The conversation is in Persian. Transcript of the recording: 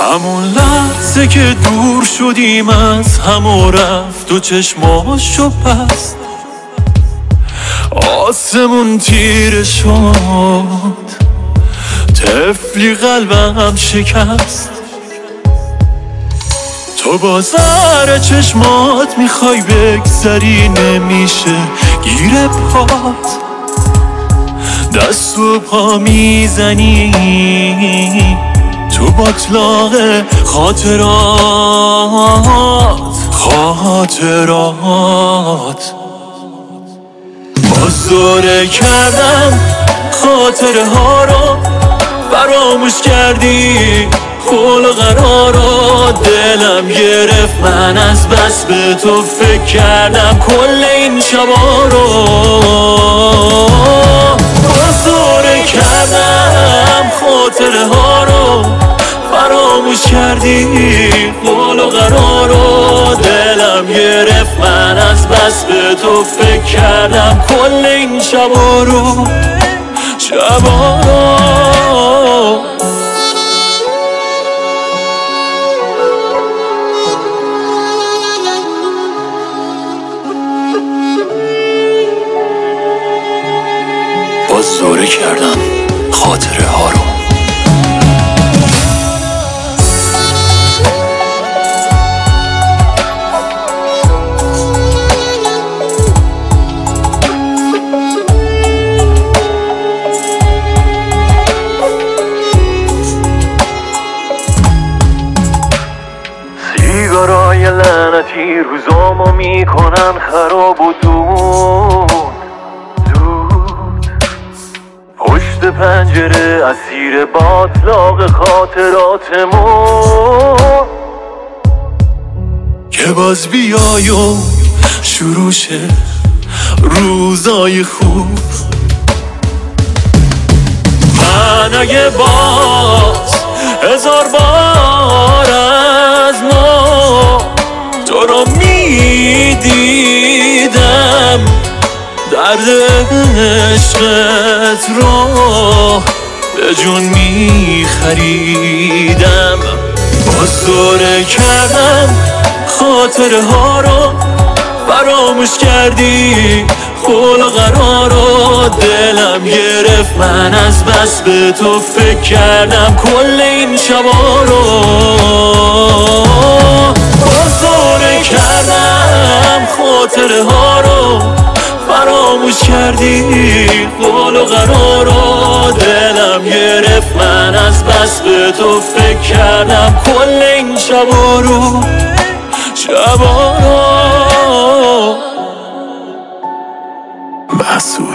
همون لحظه که دور شدیم از هم و رفت و چشماشو بست، آسمون تیره شد، طفلی قلبم شکست. تو با زهر چشمات میخوای بگذری، نمیشه گیر پات، دست و پا میزنی تو باطلاق خاطرات. بازداره کردم خاطره ها رو، فراموش کردی قول و قرارات. دلم گرفت من از بس به تو فکر کردم کل این شبا رو. بازداره کردم خاطره ها رو، فراموش کردی قول و قرارات. دلم گرفت من از بس به تو فکر کردم کل این شبا رو. بازداره کردم خاطره ها رو. سیگارای لعنتی روزامو میکنن خراب و دود. پشت پنجره اسیر باطلاق خاطراتمون، که باز بیای و شروع شه روزای خوب. من اگه باز 1000 بار از نو تو رو میدیدم، درد عشقت رو به جون میخریدم. بازداره کردم خاطره ها رو، فراموش کردی قول و قرارات. دلم گرفت من از بس به تو فکر کردم کل این شبا رو. بازداره کردم خاطره ها رو، فراموش کردی قول و قرارات. دلم گرفت من از بس به تو فکر کردم کل این شبا رو. محسود